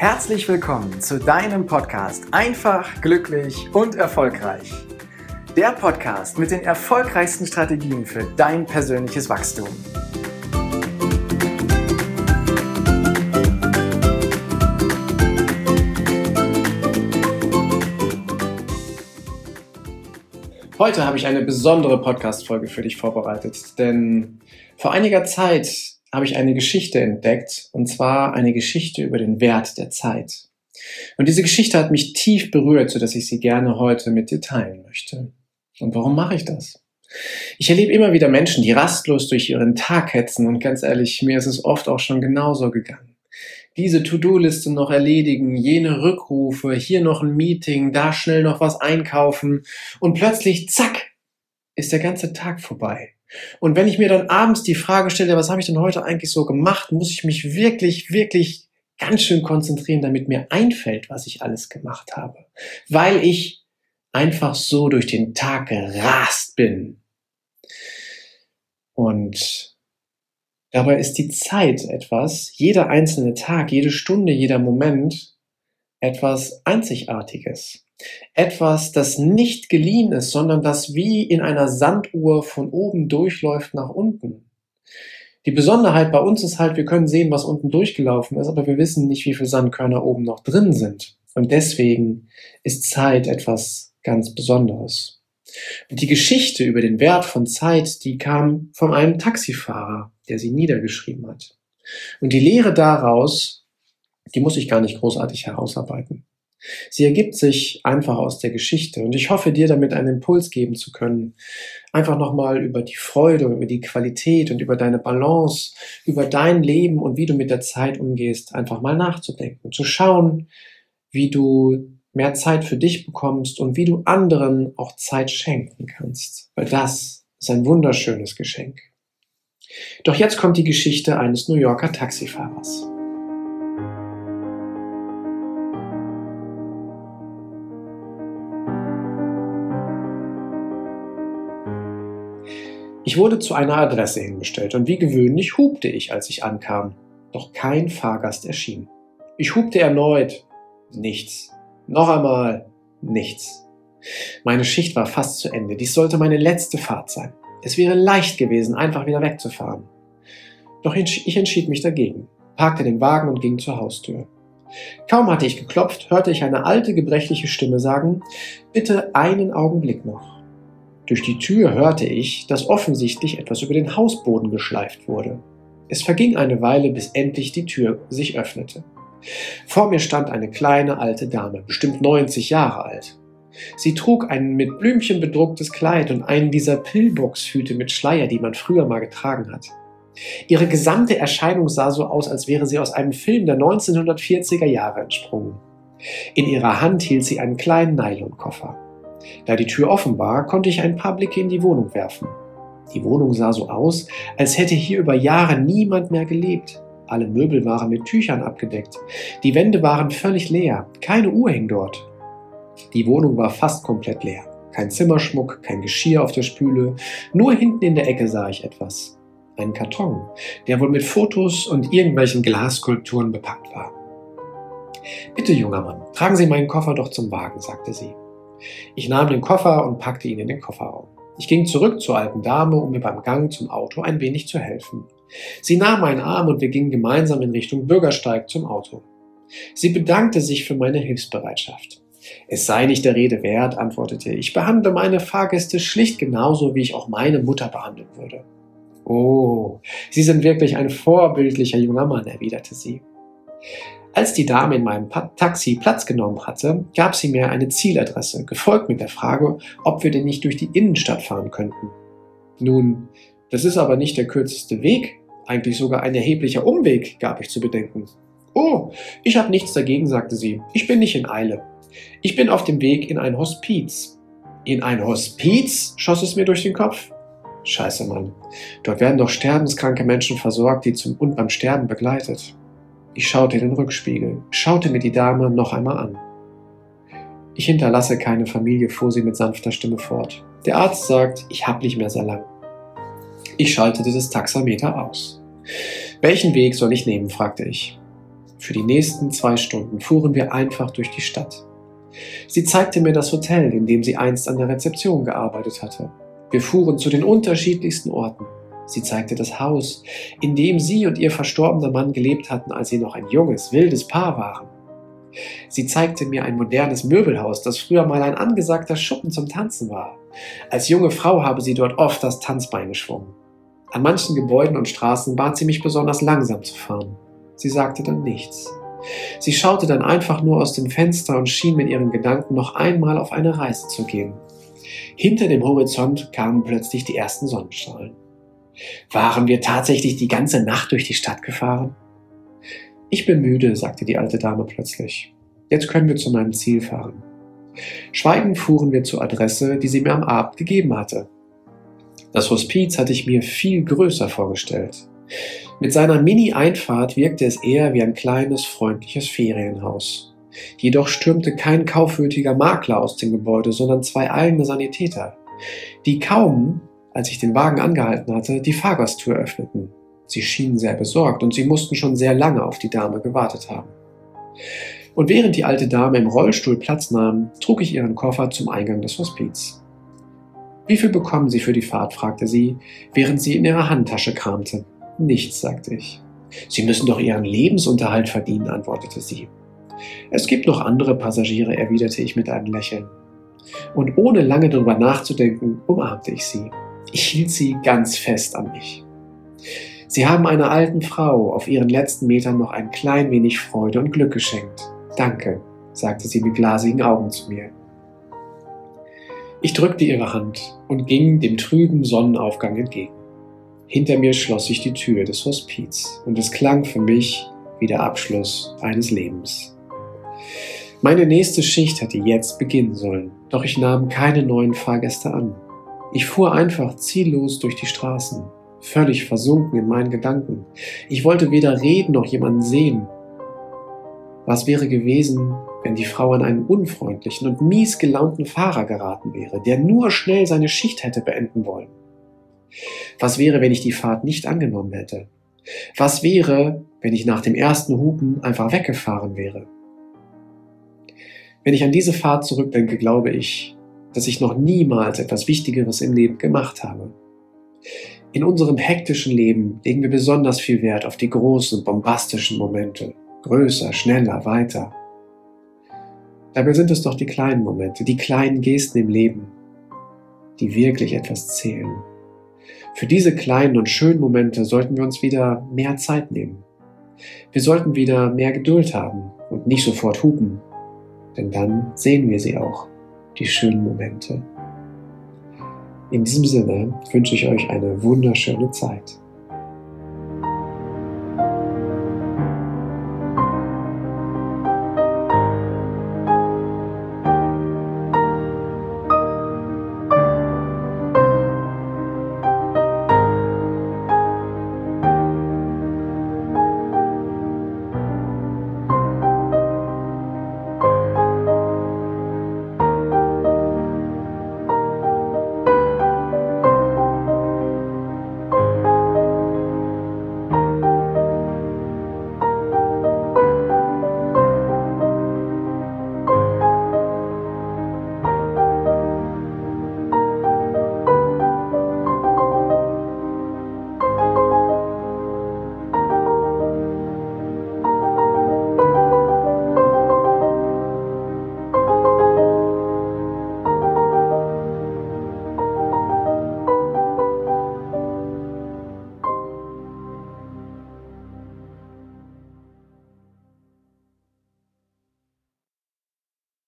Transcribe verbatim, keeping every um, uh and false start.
Herzlich willkommen zu deinem Podcast Einfach, glücklich und erfolgreich. Der Podcast mit den erfolgreichsten Strategien für dein persönliches Wachstum. Heute habe ich eine besondere Podcast-Folge für dich vorbereitet, denn vor einiger Zeit habe ich eine Geschichte entdeckt, und zwar eine Geschichte über den Wert der Zeit. Und diese Geschichte hat mich tief berührt, sodass ich sie gerne heute mit dir teilen möchte. Und warum mache ich das? Ich erlebe immer wieder Menschen, die rastlos durch ihren Tag hetzen, und ganz ehrlich, mir ist es oft auch schon genauso gegangen. Diese To-Do-Liste noch erledigen, jene Rückrufe, hier noch ein Meeting, da schnell noch was einkaufen und plötzlich, zack, ist der ganze Tag vorbei. Und wenn ich mir dann abends die Frage stelle, was habe ich denn heute eigentlich so gemacht, muss ich mich wirklich, wirklich ganz schön konzentrieren, damit mir einfällt, was ich alles gemacht habe. Weil ich einfach so durch den Tag gerast bin. Und dabei ist die Zeit etwas, jeder einzelne Tag, jede Stunde, jeder Moment, etwas Einzigartiges. Etwas, das nicht geliehen ist, sondern das wie in einer Sanduhr von oben durchläuft nach unten. Die Besonderheit bei uns ist halt, wir können sehen, was unten durchgelaufen ist, aber wir wissen nicht, wie viele Sandkörner oben noch drin sind. Und deswegen ist Zeit etwas ganz Besonderes. Und die Geschichte über den Wert von Zeit, die kam von einem Taxifahrer, der sie niedergeschrieben hat. Und die Lehre daraus, die muss ich gar nicht großartig herausarbeiten. Sie ergibt sich einfach aus der Geschichte, und ich hoffe, dir damit einen Impuls geben zu können, einfach nochmal über die Freude, über die Qualität und über deine Balance, über dein Leben und wie du mit der Zeit umgehst, einfach mal nachzudenken, zu schauen, wie du mehr Zeit für dich bekommst und wie du anderen auch Zeit schenken kannst, weil das ist ein wunderschönes Geschenk. Doch jetzt kommt die Geschichte eines New Yorker Taxifahrers. Ich wurde zu einer Adresse hinbestellt, und wie gewöhnlich hupte ich, als ich ankam. Doch kein Fahrgast erschien. Ich hupte erneut. Nichts. Noch einmal. Nichts. Meine Schicht war fast zu Ende. Dies sollte meine letzte Fahrt sein. Es wäre leicht gewesen, einfach wieder wegzufahren. Doch ich entschied mich dagegen, parkte den Wagen und ging zur Haustür. Kaum hatte ich geklopft, hörte ich eine alte, gebrechliche Stimme sagen, »Bitte einen Augenblick noch.« Durch die Tür hörte ich, dass offensichtlich etwas über den Hausboden geschleift wurde. Es verging eine Weile, bis endlich die Tür sich öffnete. Vor mir stand eine kleine alte Dame, bestimmt neunzig Jahre alt. Sie trug ein mit Blümchen bedrucktes Kleid und einen dieser Pillbox-Hüte mit Schleier, die man früher mal getragen hat. Ihre gesamte Erscheinung sah so aus, als wäre sie aus einem Film der neunzehnhundertvierziger Jahre entsprungen. In ihrer Hand hielt sie einen kleinen Nylonkoffer. Da die Tür offen war, konnte ich ein paar Blicke in die Wohnung werfen. Die Wohnung sah so aus, als hätte hier über Jahre niemand mehr gelebt. Alle Möbel waren mit Tüchern abgedeckt. Die Wände waren völlig leer. Keine Uhr hing dort. Die Wohnung war fast komplett leer. Kein Zimmerschmuck, kein Geschirr auf der Spüle. Nur hinten in der Ecke sah ich etwas. Einen Karton, der wohl mit Fotos und irgendwelchen Glasskulpturen bepackt war. »Bitte, junger Mann, tragen Sie meinen Koffer doch zum Wagen«, sagte sie. Ich nahm den Koffer und packte ihn in den Kofferraum. Ich ging zurück zur alten Dame, um mir beim Gang zum Auto ein wenig zu helfen. Sie nahm meinen Arm und wir gingen gemeinsam in Richtung Bürgersteig zum Auto. Sie bedankte sich für meine Hilfsbereitschaft. »Es sei nicht der Rede wert«, antwortete ich. »Ich behandle meine Fahrgäste schlicht genauso, wie ich auch meine Mutter behandeln würde.« »Oh, Sie sind wirklich ein vorbildlicher junger Mann«, erwiderte sie. Als die Dame in meinem Taxi Platz genommen hatte, gab sie mir eine Zieladresse, gefolgt mit der Frage, ob wir denn nicht durch die Innenstadt fahren könnten. »Nun, das ist aber nicht der kürzeste Weg, eigentlich sogar ein erheblicher Umweg«, gab ich zu bedenken. »Oh, ich habe nichts dagegen«, sagte sie. »Ich bin nicht in Eile. Ich bin auf dem Weg in ein Hospiz.« »In ein Hospiz?«, schoss es mir durch den Kopf. »Scheiße, Mann. Dort werden doch sterbenskranke Menschen versorgt, die zum und beim Sterben begleitet.« Ich schaute in den Rückspiegel, schaute mir die Dame noch einmal an. »Ich hinterlasse keine Familie«, fuhr sie mit sanfter Stimme fort. »Der Arzt sagt, ich hab nicht mehr sehr lang.« Ich schaltete das Taxameter aus. »Welchen Weg soll ich nehmen?«, fragte ich. Für die nächsten zwei Stunden fuhren wir einfach durch die Stadt. Sie zeigte mir das Hotel, in dem sie einst an der Rezeption gearbeitet hatte. Wir fuhren zu den unterschiedlichsten Orten. Sie zeigte das Haus, in dem sie und ihr verstorbener Mann gelebt hatten, als sie noch ein junges, wildes Paar waren. Sie zeigte mir ein modernes Möbelhaus, das früher mal ein angesagter Schuppen zum Tanzen war. Als junge Frau habe sie dort oft das Tanzbein geschwungen. An manchen Gebäuden und Straßen bat sie mich besonders langsam zu fahren. Sie sagte dann nichts. Sie schaute dann einfach nur aus dem Fenster und schien mit ihren Gedanken noch einmal auf eine Reise zu gehen. Hinter dem Horizont kamen plötzlich die ersten Sonnenstrahlen. Waren wir tatsächlich die ganze Nacht durch die Stadt gefahren? Ich bin müde, sagte die alte Dame plötzlich. Jetzt können wir zu meinem Ziel fahren. Schweigend fuhren wir zur Adresse, die sie mir am Abend gegeben hatte. Das Hospiz hatte ich mir viel größer vorgestellt. Mit seiner Mini-Einfahrt wirkte es eher wie ein kleines, freundliches Ferienhaus. Jedoch stürmte kein kaufwütiger Makler aus dem Gebäude, sondern zwei eilende Sanitäter, die kaum, als ich den Wagen angehalten hatte, die Fahrgasttür öffneten. Sie schienen sehr besorgt und sie mussten schon sehr lange auf die Dame gewartet haben. Und während die alte Dame im Rollstuhl Platz nahm, trug ich ihren Koffer zum Eingang des Hospiz. »Wie viel bekommen Sie für die Fahrt?« fragte sie, während sie in ihrer Handtasche kramte. »Nichts«, sagte ich. »Sie müssen doch Ihren Lebensunterhalt verdienen«, antwortete sie. »Es gibt noch andere Passagiere«, erwiderte ich mit einem Lächeln. Und ohne lange darüber nachzudenken, umarmte ich sie. Ich hielt sie ganz fest an mich. »Sie haben einer alten Frau auf ihren letzten Metern noch ein klein wenig Freude und Glück geschenkt. Danke«, sagte sie mit glasigen Augen zu mir. Ich drückte ihre Hand und ging dem trüben Sonnenaufgang entgegen. Hinter mir schloss sich die Tür des Hospiz und es klang für mich wie der Abschluss eines Lebens. Meine nächste Schicht hätte jetzt beginnen sollen, doch ich nahm keine neuen Fahrgäste an. Ich fuhr einfach ziellos durch die Straßen, völlig versunken in meinen Gedanken. Ich wollte weder reden noch jemanden sehen. Was wäre gewesen, wenn die Frau an einen unfreundlichen und mies gelaunten Fahrer geraten wäre, der nur schnell seine Schicht hätte beenden wollen? Was wäre, wenn ich die Fahrt nicht angenommen hätte? Was wäre, wenn ich nach dem ersten Hupen einfach weggefahren wäre? Wenn ich an diese Fahrt zurückdenke, glaube ich, dass ich noch niemals etwas Wichtigeres im Leben gemacht habe. In unserem hektischen Leben legen wir besonders viel Wert auf die großen, bombastischen Momente. Größer, schneller, weiter. Dabei sind es doch die kleinen Momente, die kleinen Gesten im Leben, die wirklich etwas zählen. Für diese kleinen und schönen Momente sollten wir uns wieder mehr Zeit nehmen. Wir sollten wieder mehr Geduld haben und nicht sofort hupen, denn dann sehen wir sie auch, die schönen Momente. In diesem Sinne wünsche ich euch eine wunderschöne Zeit.